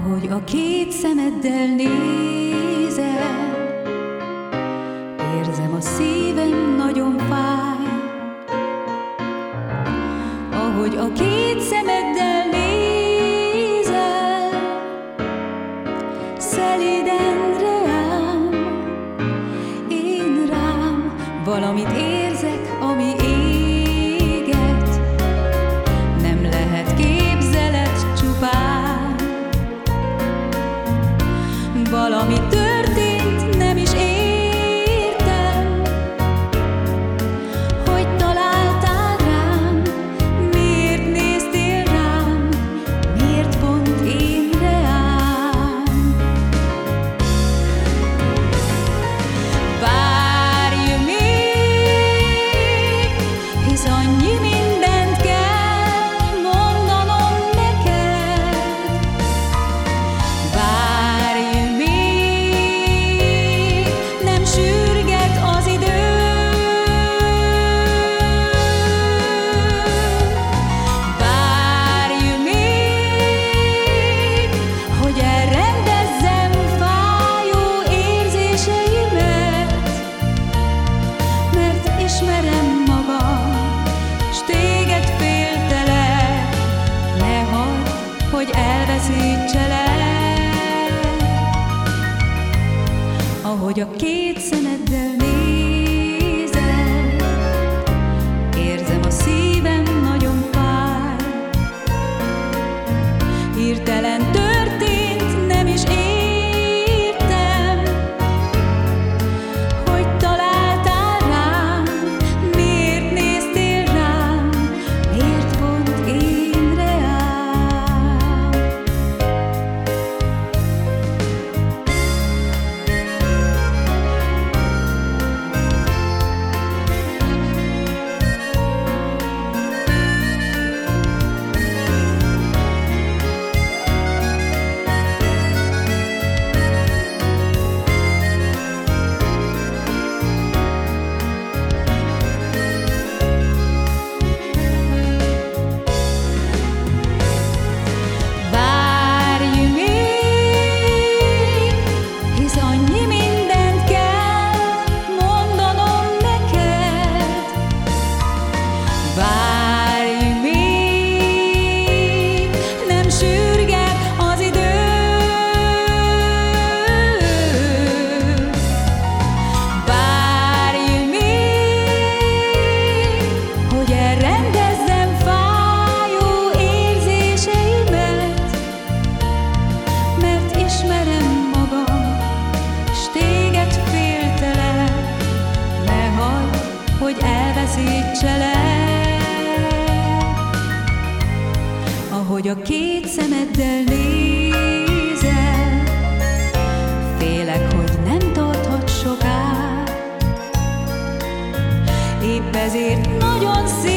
Ahogy a két szemeddel nézel, érzem, a szívem nagyon fáj. Ahogy a két szemeddel nézel, szelíden rám, én rám. Valamit érzek, ami éget, nem lehet képzelet csupán. Valami történt, nem is értem, hogy találtál rám. Miért néztél rám, miért pont én reám? Várj még, hisz annyi mindent kell mondanom neked. Várj még, nem sürget az idő. Várj még, hogy elrendezzem fájó érzéseimet, mert ismerem magam, s téged féltelek. Ne hagyd, hogy elveszítselek. Ahogy a két szemeddel nézel, érzem, a szívem nagyon fáj. Hirtelen történt, nem is értem, hogy találtál rám. Miért néztél rám, miért pont én reám? Várj még, hisz annyi mindent kell mondanom neked. Várj még, nem sürget az idő. Várj még, hogy elrendezzem fájó érzéseimet, mert ismerem magam, s téged féltelek. Ne hagyd, hogy elveszítselek. Ahogy a két szemeddel nézel, félek, hogy nem tarthat soká. Épp ezért nagyon szívesen